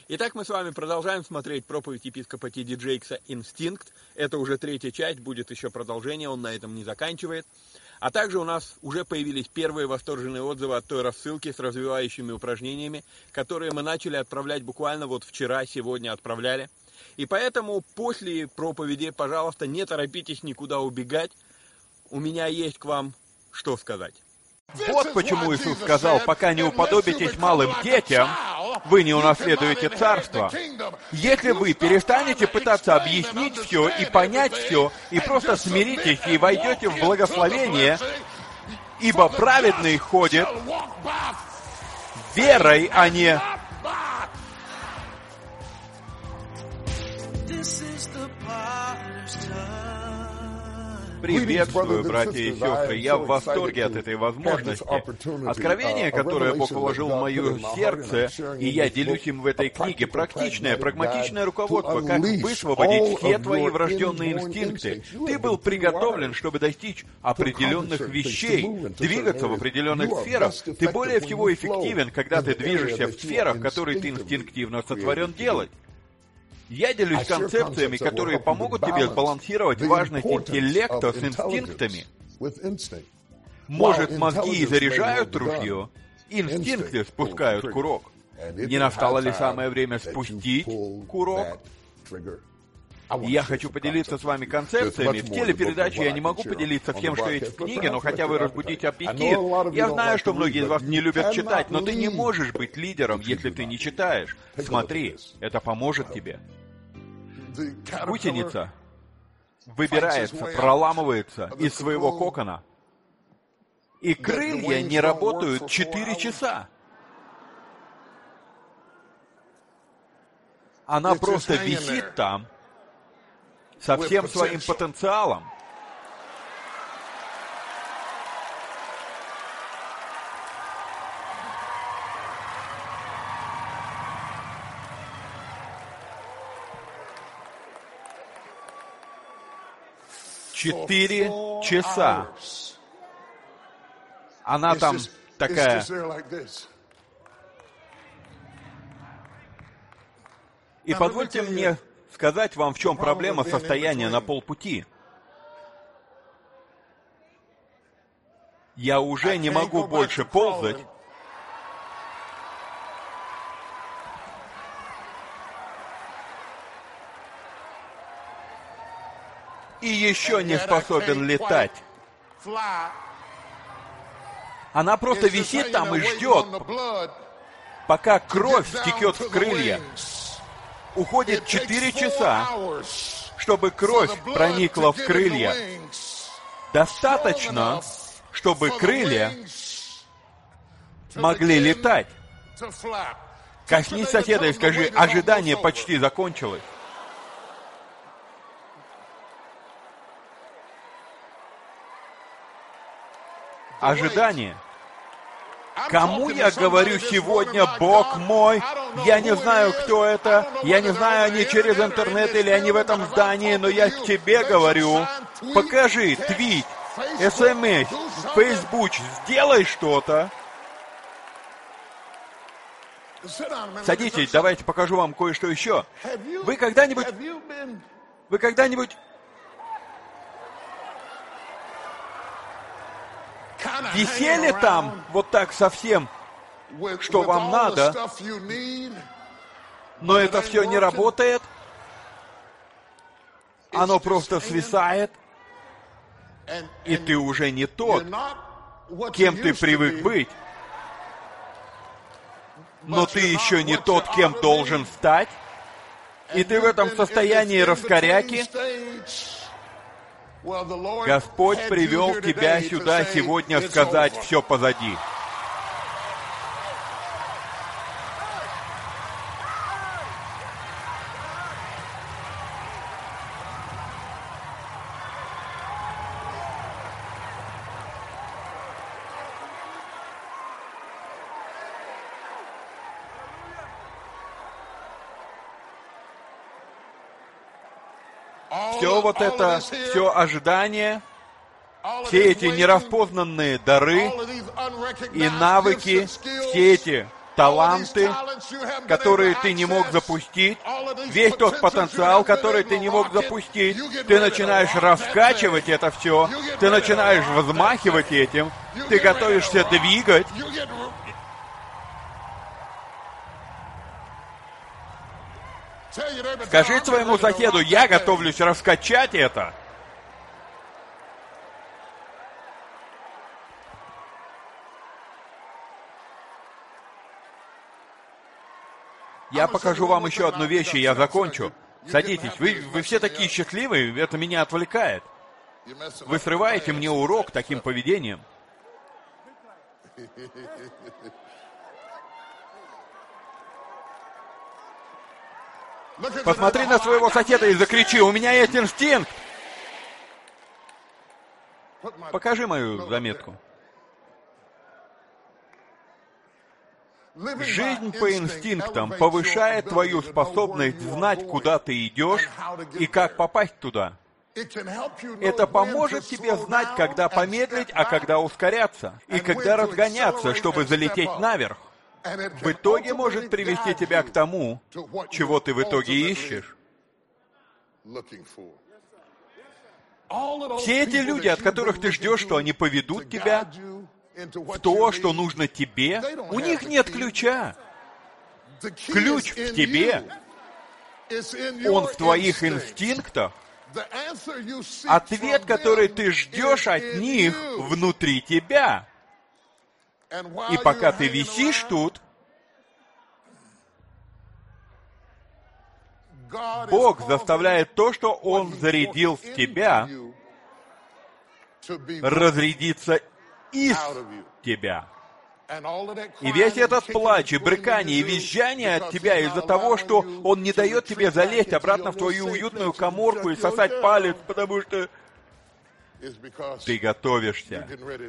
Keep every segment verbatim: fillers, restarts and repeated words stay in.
Итак, мы с вами продолжаем смотреть проповедь епископа Ти Ди Джейкса «Инстинкт». Это уже третья часть, будет еще продолжение, он на этом не заканчивает. А также у нас уже появились первые восторженные отзывы от той рассылки с развивающими упражнениями, которые мы начали отправлять буквально вот вчера, сегодня отправляли. И поэтому после проповеди, пожалуйста, не торопитесь никуда убегать. У меня есть к вам что сказать. Вот почему Иисус сказал, пока не уподобитесь малым детям, вы не унаследуете царство. Если вы перестанете пытаться объяснить все и понять все, и просто смиритесь и войдете в благословение, ибо праведный ходит верой, а не... Приветствую, братья и сестры. Я в восторге от этой возможности. Откровение, которое Бог вложил в мое сердце, и я делюсь им в этой книге, практичное, прагматичное руководство, как высвободить все твои врожденные инстинкты. Ты был приготовлен, чтобы достичь определенных вещей, двигаться в определенных сферах. Ты более всего эффективен, когда ты движешься в сферах, которые ты инстинктивно сотворен делать. Я делюсь концепциями, которые помогут тебе сбалансировать важность интеллекта с инстинктами. Может, мозги и заряжают ружье, инстинкты спускают курок. Не настало ли самое время спустить курок? Я хочу поделиться с вами концепциями. В телепередаче я не могу поделиться всем, что есть в книге, но хотя бы разбудить аппетит. Я знаю, что многие из вас не любят читать, но ты не можешь быть лидером, если ты не читаешь. Смотри, это поможет тебе. Гусеница выбирается, проламывается из своего кокона. И крылья не работают четыре часа. Она просто висит там со всем своим потенциалом. Четыре часа. Она там такая. И позвольте мне сказать вам, в чем проблема состояния на полпути. Я уже не могу больше ползать. И еще не способен летать. Она просто висит там и ждет, пока кровь стекет в крылья. Уходит четыре часа, чтобы кровь проникла в крылья. Достаточно, чтобы крылья могли летать. Коснись соседа и скажи, ожидание почти закончилось. Ожидание. Кому я говорю сегодня, Бог мой? Я не знаю, кто это. Я не знаю, они через интернет или они в этом здании, но я к тебе говорю. Покажи, твит, смс, фейсбук, сделай что-то. Садитесь, давайте покажу вам кое-что еще. Вы когда-нибудь... Вы когда-нибудь... Висели там вот так совсем, что вам надо, но это все не работает, оно просто свисает, и ты уже не тот, кем ты привык быть, но ты еще не тот, кем должен стать, и ты в этом состоянии раскоряки. Господь привел тебя сюда сегодня сказать «все позади». Все вот это, все ожидание, все эти нераспознанные дары и навыки, все эти таланты, которые ты не мог запустить, весь тот потенциал, который ты не мог запустить, ты начинаешь раскачивать это все, ты начинаешь взмахивать этим, ты готовишься двигать. Скажи своему соседу, я готовлюсь раскачать это. Я покажу вам еще одну вещь, и я закончу. Садитесь. Вы, вы все такие счастливые, это меня отвлекает. Вы срываете мне урок таким поведением. Посмотри на своего соседа и закричи, у меня есть инстинкт. Покажи мою заметку. Жизнь по инстинктам повышает твою способность знать, куда ты идешь и как попасть туда. Это поможет тебе знать, когда помедлить, а когда ускоряться, и когда разгоняться, чтобы залететь наверх. В итоге может привести тебя к тому, чего ты в итоге ищешь. Все эти люди, от которых ты ждешь, что они поведут тебя в то, что нужно тебе, у них нет ключа. Ключ в тебе. Он в твоих инстинктах. Ответ, который ты ждешь от них, внутри тебя. И пока ты висишь тут, Бог заставляет то, что Он зарядил в тебя, разрядиться из тебя. И весь этот плач, и брыкание, и визжание от тебя из-за того, что Он не дает тебе залезть обратно в твою уютную каморку и сосать палец, потому что ты готовишься.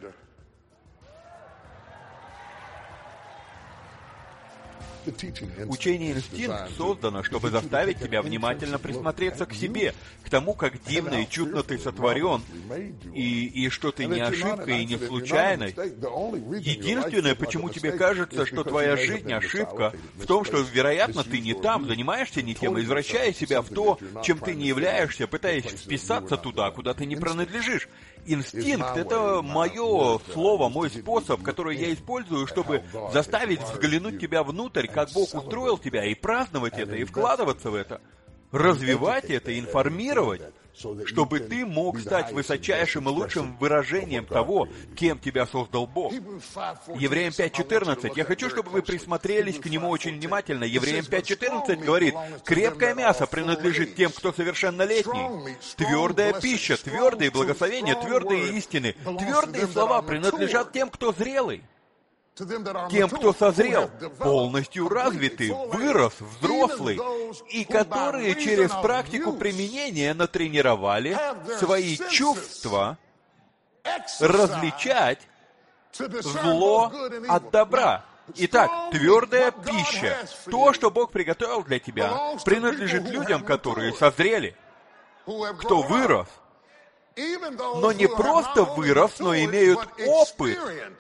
Учение инстинкт создано, чтобы заставить тебя внимательно присмотреться к себе, к тому, как дивно и чудно ты сотворен, и, и что ты не ошибка и не случайность. Единственное, почему тебе кажется, что твоя жизнь ошибка, в том, что, вероятно, ты не там, занимаешься не тем, извращая себя в то, чем ты не являешься, пытаясь вписаться туда, куда ты не принадлежишь. Инстинкт — это мое слово, мой способ, который я использую, чтобы заставить взглянуть тебя внутрь, как Бог устроил тебя, и праздновать это, и вкладываться в это, развивать это, информировать, чтобы ты мог стать высочайшим и лучшим выражением того, кем тебя создал Бог. Евреям пять четырнадцать. Я хочу, чтобы вы присмотрелись к нему очень внимательно. Евреям пять четырнадцать говорит, крепкое мясо принадлежит тем, кто совершеннолетний. Твердая пища, твердые благословения, твердые истины, твердые слова принадлежат тем, кто зрелый. Тем, кто созрел, полностью развитый, вырос, взрослый, и которые через практику применения натренировали свои чувства различать зло от добра. Итак, твердая пища, то, что Бог приготовил для тебя, принадлежит людям, которые созрели, кто вырос. Но не просто вырос, но имеют опыт.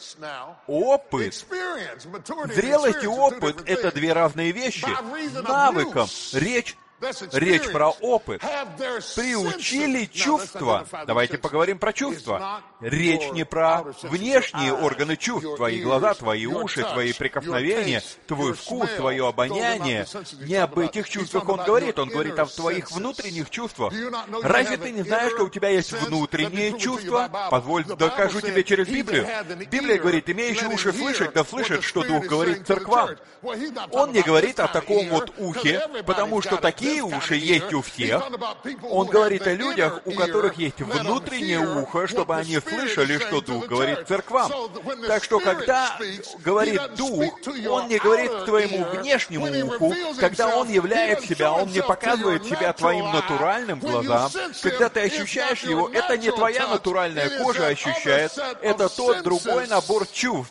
Опыт. Зрелость и опыт — это две разные вещи. Навыком речь Речь про опыт. Приучили чувства. Давайте поговорим про чувства. Речь не про внешние органы чувств. Твои глаза, твои уши, твои прикосновения, твой вкус, твое обоняние. Не об этих чувствах он говорит. Он говорит о твоих внутренних чувствах. Разве ты не знаешь, что у тебя есть внутренние чувства? Позволь, докажу тебе через Библию. Библия говорит, имеющий уши слышать, да слышит, что Дух говорит церквам. Он не говорит о таком вот ухе, потому что такие уши есть у всех. Он говорит о людях, у которых есть внутреннее ухо, чтобы они слышали, что Дух говорит церквам. Так что, когда говорит Дух, Он не говорит к твоему внешнему уху, когда Он являет себя, Он не показывает себя твоим натуральным глазам. Когда ты ощущаешь Его, это не твоя натуральная кожа ощущает, это тот другой набор чувств,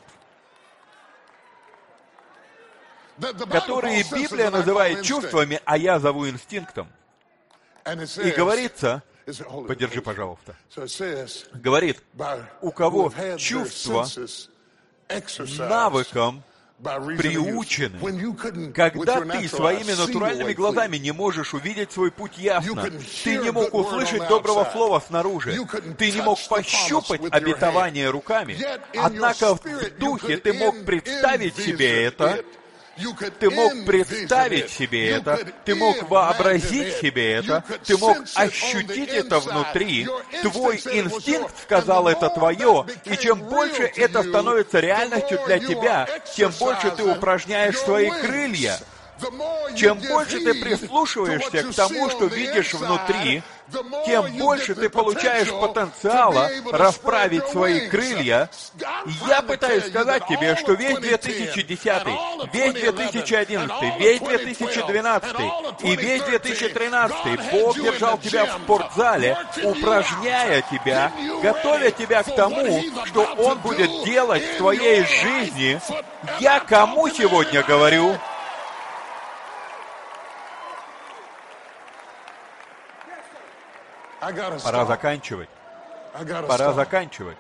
которые Библия называет чувствами, а я зову инстинктом. И говорится, подержи, пожалуйста, говорит, у кого чувство навыком приучены. Когда ты своими натуральными глазами не можешь увидеть свой путь ясно, ты не мог услышать доброго слова снаружи, ты не мог пощупать обетование руками, однако в духе ты мог представить себе это, ты мог представить себе это, ты мог вообразить себе это, ты мог ощутить это внутри, твой инстинкт сказал это твое, и чем больше это становится реальностью для тебя, тем больше ты упражняешь свои крылья. Чем больше ты прислушиваешься к тому, что видишь внутри, тем больше ты получаешь потенциала расправить свои крылья. Я пытаюсь сказать тебе, что весь две тысячи десятый, весь две тысячи одиннадцатый, весь две тысячи двенадцатый и весь две тысячи тринадцатый Бог держал тебя в спортзале, упражняя тебя, готовя тебя к тому, что Он будет делать в твоей жизни. Я кому сегодня говорю? Пора заканчивать. Пора заканчивать.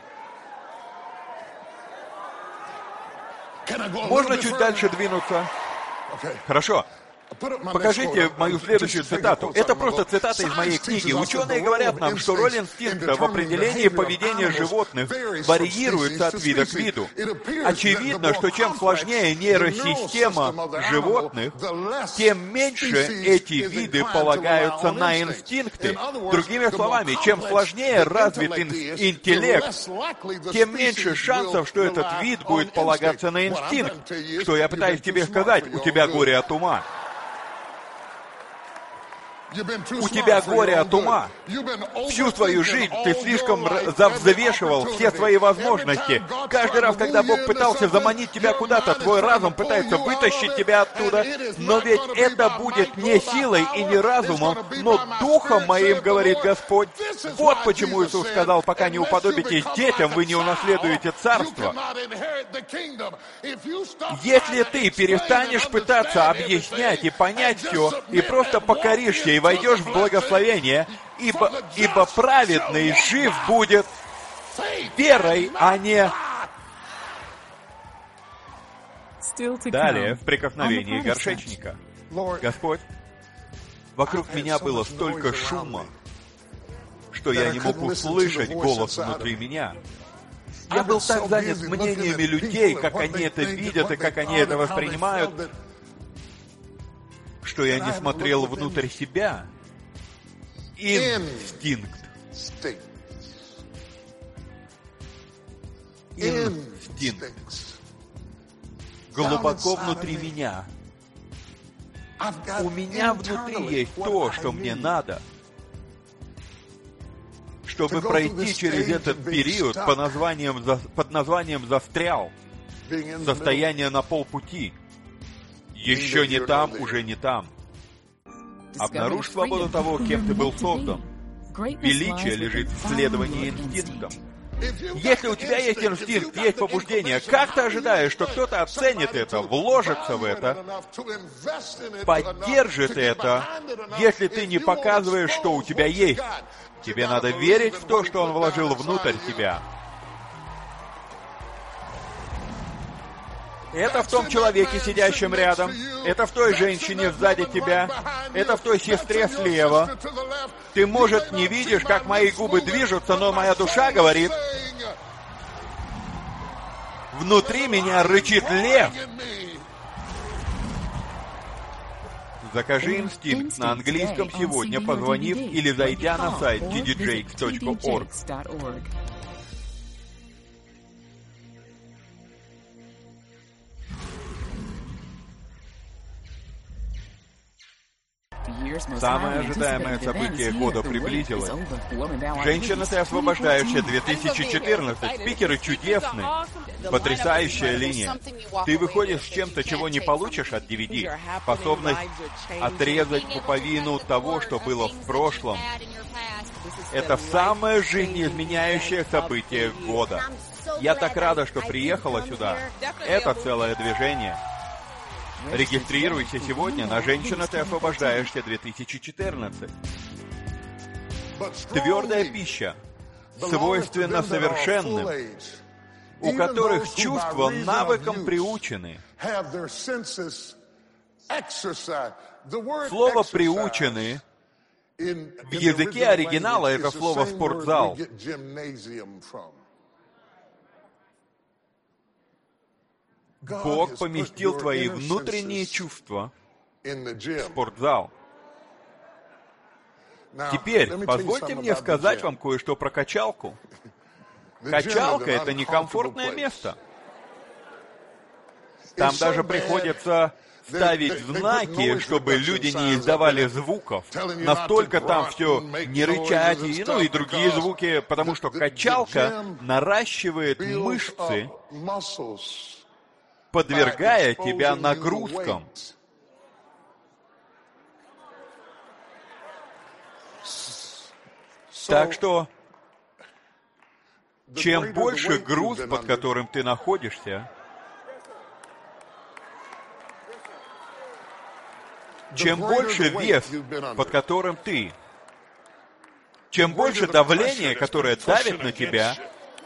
Можно чуть дальше двинуться? Хорошо. Покажите мою следующую цитату. Это просто цитата из моей книги. Ученые говорят нам, что роль инстинкта в определении поведения животных варьируется от вида к виду. Очевидно, что чем сложнее нейросистема животных, тем меньше эти виды полагаются на инстинкты. Другими словами, чем сложнее развит интеллект, тем меньше шансов, что этот вид будет полагаться на инстинкт. Что я пытаюсь тебе сказать? У тебя горе от ума. У тебя горе от ума. Всю твою жизнь ты слишком завзвешивал все свои возможности. Каждый раз, когда Бог пытался заманить тебя куда-то, твой разум пытается вытащить тебя оттуда. Но ведь это будет не силой и не разумом, но духом моим, говорит Господь. Вот почему Иисус сказал, пока не уподобитесь детям, вы не унаследуете царство. Если ты перестанешь пытаться объяснять и понять все, и просто покоришься и войдешь в благословение, ибо, ибо праведный жив будет верой, а не... Далее, в прикосновении горшечника. Господь, вокруг меня было столько шума, что я не мог услышать голос внутри меня. Я был так занят мнениями людей, как они это видят и как они это воспринимают, что я не смотрел внутрь себя. Инстинкт. Инстинкт. Глубоко внутри меня. У меня внутри есть то, что мне надо, чтобы пройти через этот период по названием, под названием «застрял», состояние на полпути. Еще не там, уже не там. Обнаружь свободу того, кем ты был создан. Величие лежит в следовании инстинктам. Если у тебя есть инстинкт, есть побуждение, как ты ожидаешь, что кто-то оценит это, вложится в это, поддержит это, если ты не показываешь, что у тебя есть? Тебе надо верить в то, что он вложил внутрь тебя. Это в том человеке, сидящем рядом. Это в той женщине сзади тебя. Это в той сестре слева. Ты, может, не видишь, как мои губы движутся, но моя душа говорит. Внутри меня рычит лев. Закажи инстинкт на английском сегодня, позвонив или зайдя на сайт ти ди джейкс точка орг. Самое ожидаемое событие года приблизилось. Женщина, ты освобождающая две тысячи четырнадцать. Спикеры чудесны. Потрясающая линия. Ты выходишь с чем-то, чего не получишь от ди ви ди. Способность отрезать пуповину того, что было в прошлом. Это самое жизнеизменяющее событие года. Я так рада, что приехала сюда. Это целое движение. Регистрируйся сегодня на «Женщина, ты освобождаешься две тысячи четырнадцать». Твердая пища, свойственна совершенным, у которых чувства навыком приучены. Слово «приучены» в языке оригинала это слово «спортзал». Бог поместил твои внутренние чувства в спортзал. Теперь, позвольте мне сказать вам кое-что про качалку. Качалка — это некомфортное место. Там даже приходится ставить знаки, чтобы люди не издавали звуков. Настолько там все не рычать, и, ну и другие звуки, потому что качалка наращивает мышцы, подвергая тебя нагрузкам. Так что, чем больше груз, под которым ты находишься, чем больше вес, под которым ты, чем больше давление, которое давит на тебя,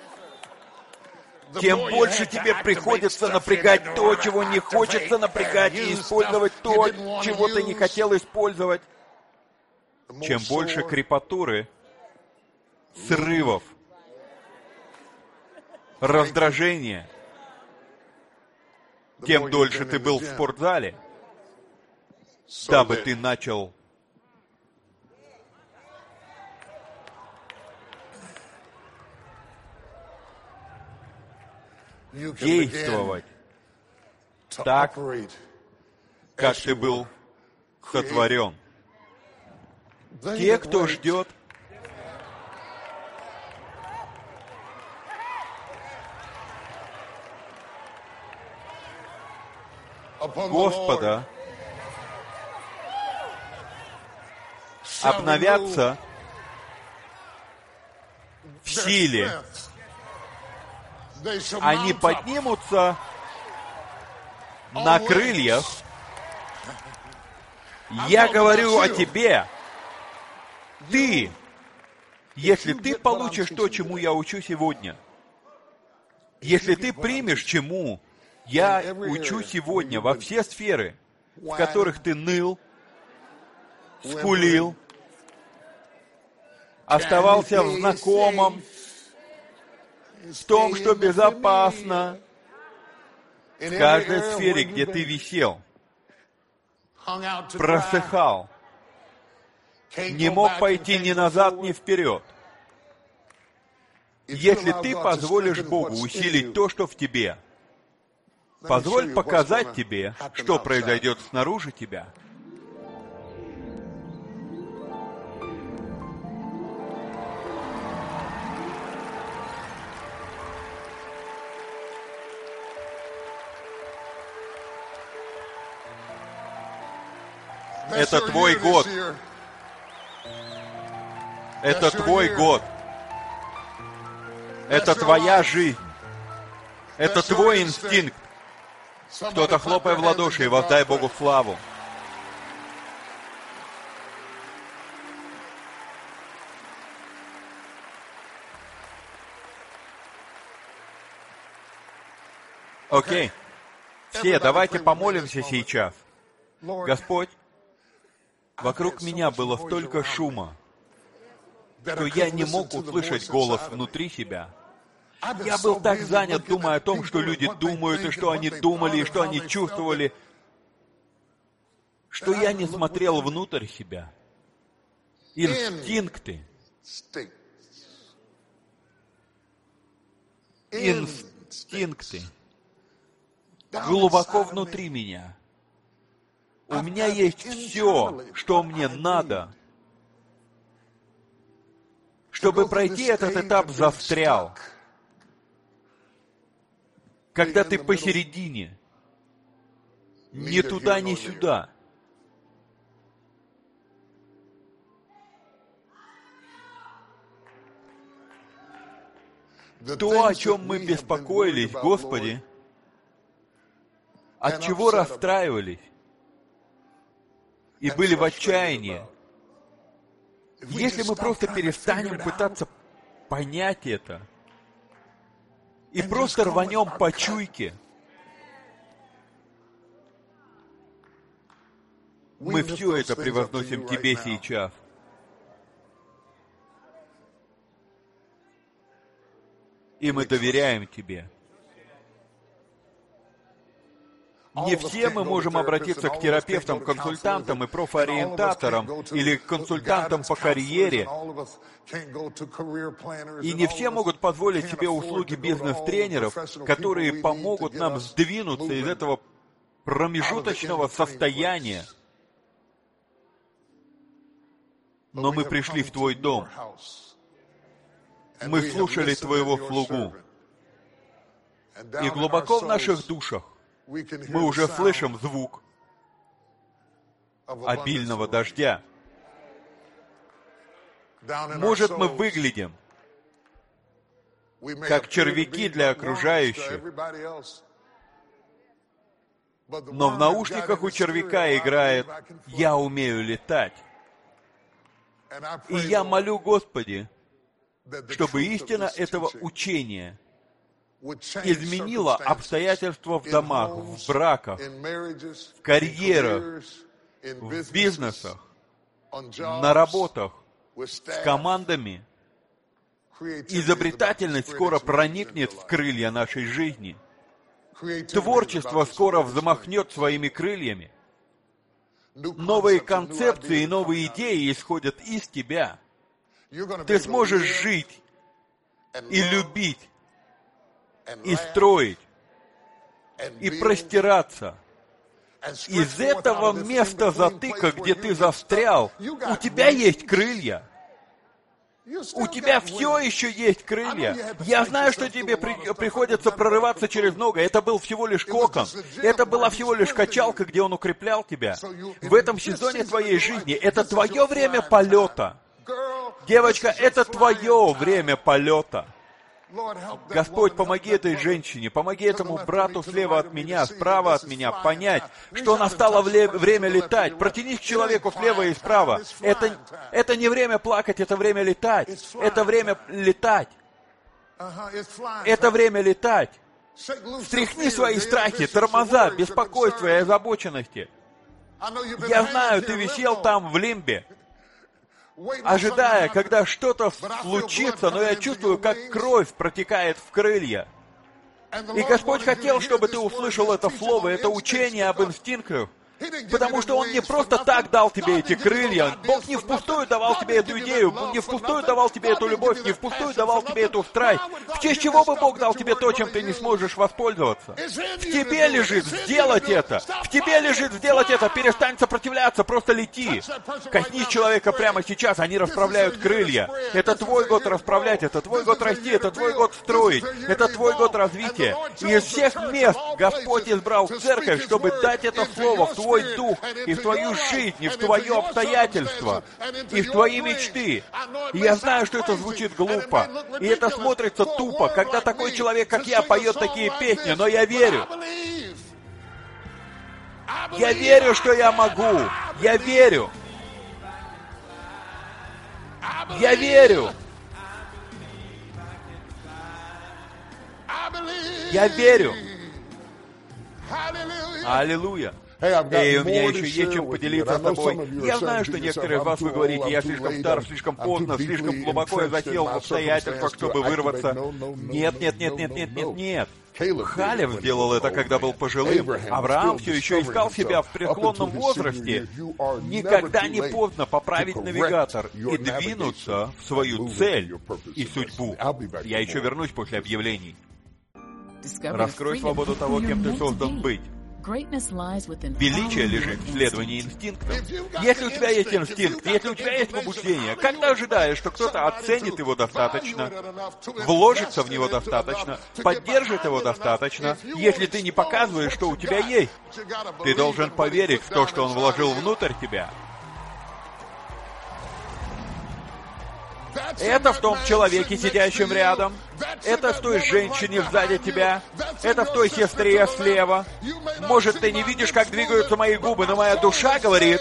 тем больше тебе приходится напрягать то, чего не хочется напрягать, и использовать то, чего ты не хотел использовать. Чем больше крепатуры, срывов, раздражения, тем дольше ты был в спортзале, дабы ты начал действовать так, как ты был сотворен. Те, кто ждет Господа, обновятся в силе. Они поднимутся на крыльях. Я говорю о тебе. Ты, если ты получишь то, чему я учу сегодня, если ты примешь, чему я учу сегодня во все сферы, в которых ты ныл, скулил, оставался в знакомом, в том, что безопасно, в каждой сфере, где ты висел, просыхал, не мог пойти ни назад, ни вперед. Если ты позволишь Богу усилить то, что в тебе, позволь показать тебе, что произойдет снаружи тебя. Это твой год. Это твой год. Это твоя жизнь. Это твой инстинкт. Кто-то хлопай в ладоши и воздай Богу славу. Окей. Все, давайте помолимся сейчас. Господь, вокруг меня было столько шума, что я не мог услышать голос внутри себя. Я был так занят, думая о том, что люди думают, и что они думали, и что они чувствовали, что я не смотрел внутрь себя. Инстинкты. Инстинкты. Глубоко внутри меня. У меня есть все, что мне надо, чтобы пройти этот этап, застрял. Когда ты посередине, ни туда, ни сюда. То, о чем мы беспокоились, Господи, от чего расстраивались и были в отчаянии, если мы просто перестанем пытаться понять это, и просто рванем по чуйке. Мы все это превозносим Тебе сейчас. И мы доверяем Тебе. Не все мы можем обратиться к терапевтам, консультантам и профориентаторам или к консультантам по карьере. И не все могут позволить себе услуги бизнес-тренеров, которые помогут нам сдвинуться из этого промежуточного состояния. Но мы пришли в Твой дом. Мы слушали Твоего слугу. И глубоко в наших душах мы уже слышим звук обильного дождя. Может, мы выглядим как червяки для окружающих, но в наушниках у червяка играет «Я умею летать». И я молю, Господи, чтобы истина этого учения изменила обстоятельства в домах, в браках, в карьерах, в бизнесах, на работах, с командами. Изобретательность скоро проникнет в крылья нашей жизни. Творчество скоро взмахнет своими крыльями. Новые концепции и новые идеи исходят из тебя. Ты сможешь жить и любить, и строить, и простираться. Из этого места затыка, где ты застрял, у тебя есть крылья. У тебя все еще есть крылья. Я знаю, что тебе при, приходится прорываться через много. Это был всего лишь кокон. Это была всего лишь качалка, где он укреплял тебя. В этом сезоне твоей жизни это твое время полета. Девочка, это твое время полета. Господь, помоги этой женщине, помоги этому брату слева от меня, справа от меня понять, что настало время летать. Протянись к человеку слева и справа. Это, это не время плакать, это время летать. Это время летать. Это время летать. Встряхни свои страхи, тормоза, беспокойства и озабоченности. Я знаю, ты висел там в лимбе, ожидая, когда что-то случится, но я чувствую, как кровь протекает в крылья. И Господь хотел, чтобы ты услышал это слово, это учение об инстинктах, потому что Он не просто так дал тебе эти крылья. Бог не впустую давал тебе эту идею, не впустую давал тебе эту любовь, не впустую давал тебе эту страсть. В честь чего бы Бог дал тебе то, чем ты не сможешь воспользоваться? В тебе лежит сделать это. В тебе лежит сделать это. Перестань сопротивляться, просто лети. Коснись человека прямо сейчас, они расправляют крылья. Это твой год расправлять, это твой год расти, это твой год строить, это твой год развития. И из всех мест Господь избрал церковь, чтобы дать это слово в твой твой дух, и в твою жизнь, и в твое обстоятельство, и в твои мечты. И я знаю, что это звучит глупо, и это смотрится тупо, когда такой человек, как я, поет такие песни, но я верю. Я верю, что я могу. Я верю. Я верю. Я верю. Аллилуйя. Эй, у меня еще есть чем поделиться с тобой. Я знаю, что некоторые из вас вы говорите, я слишком стар, слишком поздно, слишком глубоко я засел в обстоятельствах, чтобы вырваться. Нет, нет, нет, нет, нет, нет, нет. Халев сделал это, когда был пожилым. Авраам все еще искал себя в преклонном возрасте. Никогда не поздно поправить навигатор и двинуться в свою цель и судьбу. Я еще вернусь после объявлений. Раскрой свободу того, кем ты создан быть. Величие лежит в следовании инстинктам. Если у тебя есть инстинкт, если у тебя есть побуждение, как ты ожидаешь, что кто-то оценит его достаточно, вложится в него достаточно, поддержит его достаточно, если ты не показываешь, что у тебя есть? Ты должен поверить в то, что он вложил внутрь тебя. Это в том человеке, сидящем рядом. Это в той женщине сзади тебя. Это в той сестре слева. Может, ты не видишь, как двигаются мои губы, но моя душа говорит: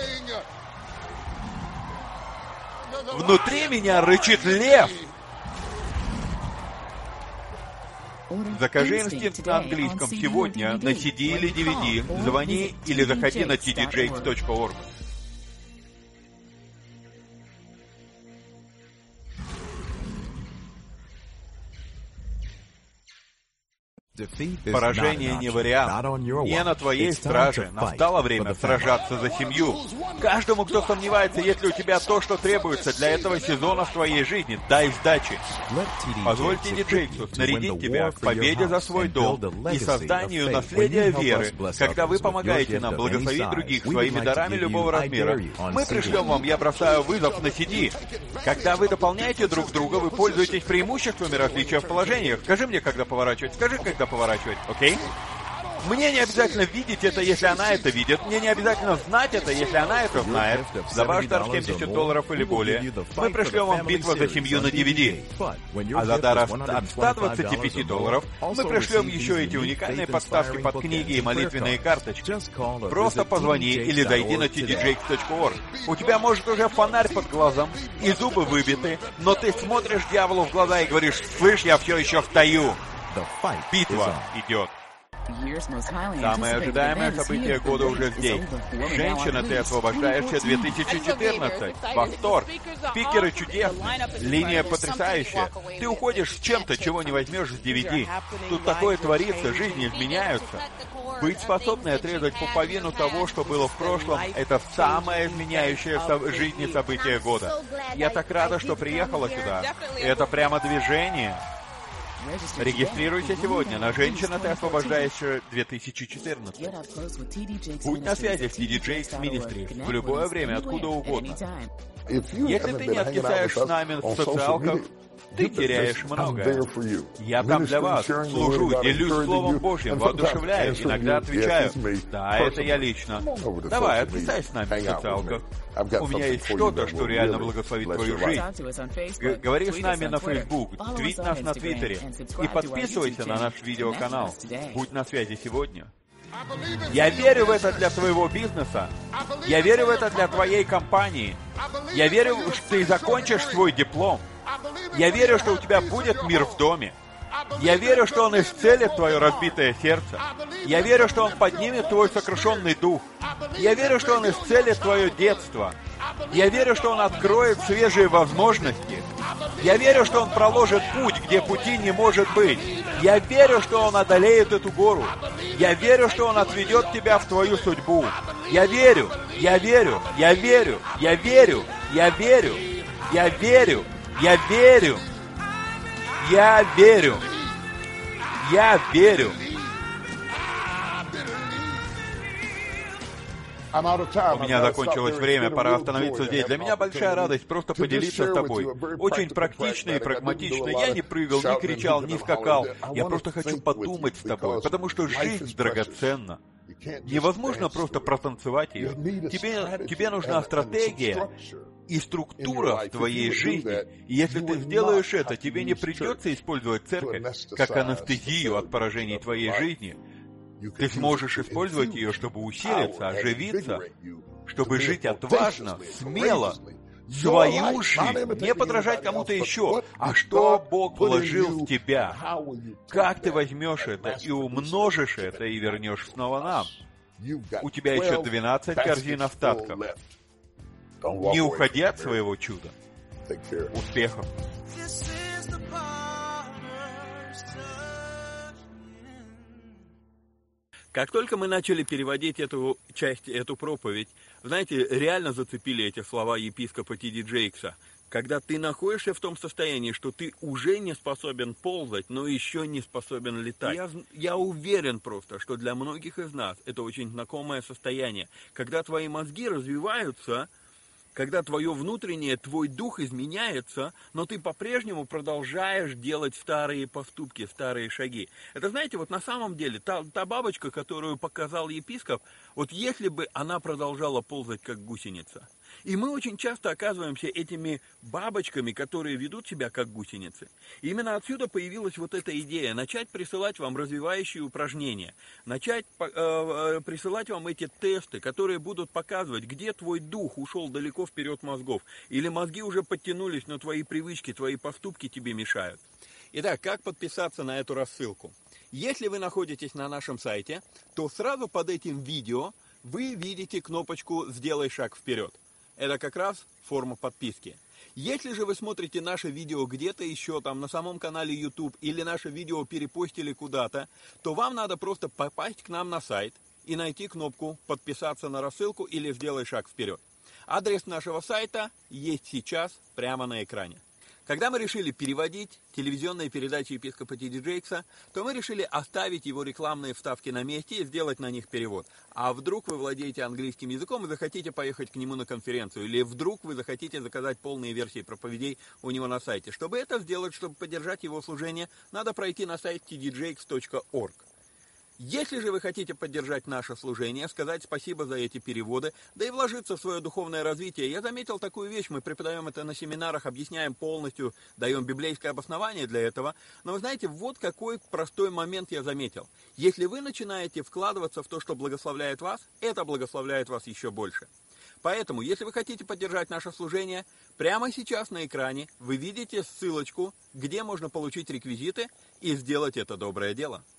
внутри меня рычит лев. Закажи инстинкт на английском сегодня на си ди или ди ви ди. Звони или заходи на ти ди джейкс точка орг. Поражение не вариант. Не на твоей страже. Настало время сражаться за семью. Каждому, кто сомневается, есть ли у тебя то, что требуется для этого сезона в твоей жизни, дай сдачи. Позволь ти ди Джейксу снарядить тебя к победе за свой дом и созданию наследия веры, когда вы помогаете нам благословить других своими дарами любого размера. Мы пришлем вам «Я бросаю вызов» на си ди. Когда вы дополняете друг друга, вы пользуетесь преимуществами различия в положениях. Скажи мне, когда поворачивать. Скажи, когда поворачивать, окей? Мне не обязательно видеть это, если она это видит. Мне не обязательно знать это, если она это знает. За ваш дар семьдесят долларов или более мы пришлем вам «Битва за семью» на ди ви ди. А за дар от ста двадцати пяти долларов мы пришлем еще эти уникальные подставки под книги и молитвенные карточки. Просто позвони или зайди на ти ди джейкс точка орг. У тебя может уже фонарь под глазом и зубы выбиты, но ты смотришь дьяволу в глаза и говоришь: «Слышь, я все еще стою». Битва идет. Самое ожидаемое событие года уже здесь. Женщина, ты освобождаешься две тысячи четырнадцать. Восторг. Спикеры чудесные. Линия потрясающая. Ты уходишь с чем-то, чего не возьмешь с ди ви ди. Тут такое творится, жизни изменяются. Быть способной отрезать пуповину того, что было в прошлом, это самое изменяющее в жизни событие года. Я так рада, что приехала сюда. Это прямо движение. Регистрируйся сегодня на «Женщина, ты освобождаешься две тысячи четырнадцать». Будь на связи с ти ди Джейкс Ministries в любое время, откуда угодно. Если ты не откисаешь с нами в социалках, ты теряешь многое. Я там для вас, служу, делюсь Словом Божьим, воодушевляю, иногда отвечаю. Да, это я лично. Давай, откисайся с нами в социалках. У меня есть что-то, что реально благословит твою жизнь. Г- говори с нами на Facebook, твит нас на Твиттере и подписывайся на наш видеоканал. Будь на связи сегодня. Я верю в это для твоего бизнеса. Я верю в это для твоей компании. Я верю, что ты закончишь свой диплом. Я верю, что у тебя будет мир в доме. Я верю, что Он исцелит твое разбитое сердце. Я верю, что Он поднимет твой сокрушенный дух. Я верю, что Он исцелит твое детство. Я верю, что Он откроет свежие возможности. Я верю, что Он проложит путь, где пути не может быть. Я верю, что Он одолеет эту гору. Я верю, что Он отведет тебя в твою судьбу. Я верю, я верю, я верю, я верю, я верю, я верю, я верю. Я верю. Я верю. У меня закончилось время, пора остановиться здесь. Для меня большая радость просто поделиться с тобой. Очень практично и прагматично. Я не прыгал, не кричал, не скакал. Я просто хочу подумать с тобой, потому что жизнь драгоценна. Невозможно просто протанцевать ее. Тебе, тебе нужна стратегия и структура в твоей жизни. И если ты сделаешь это, тебе не придется использовать церковь как анестезию от поражений твоей жизни. Ты сможешь использовать ее, чтобы усилиться, оживиться, чтобы жить отважно, смело, свою жизнь, не подражать кому-то еще, а что Бог вложил в тебя. Как ты возьмешь это и умножишь это и вернешь снова нам. У тебя еще двенадцать корзин остатков. Не уходи от своего чуда. Успехов! Как только мы начали переводить эту часть, эту проповедь, знаете, реально зацепили эти слова епископа Ти Ди Джейкса. Когда ты находишься в том состоянии, что ты уже не способен ползать, но еще не способен летать. Я, я уверен просто, что для многих из нас это очень знакомое состояние. Когда твои мозги развиваются, когда твое внутреннее, твой дух изменяется, но ты по-прежнему продолжаешь делать старые поступки, старые шаги. Это, знаете, вот на самом деле, та, та бабочка, которую показал епископ, вот если бы она продолжала ползать как гусеница. И мы очень часто оказываемся этими бабочками, которые ведут себя как гусеницы. И именно отсюда появилась вот эта идея, начать присылать вам развивающие упражнения, начать э, присылать вам эти тесты, которые будут показывать, где твой дух ушел далеко вперед мозгов, или мозги уже подтянулись, но твои привычки, твои поступки тебе мешают. Итак, как подписаться на эту рассылку? Если вы находитесь на нашем сайте, то сразу под этим видео вы видите кнопочку «Сделай шаг вперед». Это как раз форма подписки. Если же вы смотрите наше видео где-то еще, там на самом канале YouTube, или наше видео перепостили куда-то, то вам надо просто попасть к нам на сайт и найти кнопку «Подписаться на рассылку» или «Сделай шаг вперед». Адрес нашего сайта есть сейчас прямо на экране. Когда мы решили переводить телевизионные передачи епископа Ти Ди Джейкса, то мы решили оставить его рекламные вставки на месте и сделать на них перевод. А вдруг вы владеете английским языком и захотите поехать к нему на конференцию, или вдруг вы захотите заказать полные версии проповедей у него на сайте. Чтобы это сделать, чтобы поддержать его служение, надо пройти на сайт ти ди джейкс точка орг. Если же вы хотите поддержать наше служение, сказать спасибо за эти переводы, да и вложиться в свое духовное развитие, я заметил такую вещь, мы преподаем это на семинарах, объясняем полностью, даем библейское обоснование для этого, но вы знаете, вот какой простой момент я заметил. Если вы начинаете вкладываться в то, что благословляет вас, это благословляет вас еще больше. Поэтому, если вы хотите поддержать наше служение, прямо сейчас на экране вы видите ссылочку, где можно получить реквизиты и сделать это доброе дело.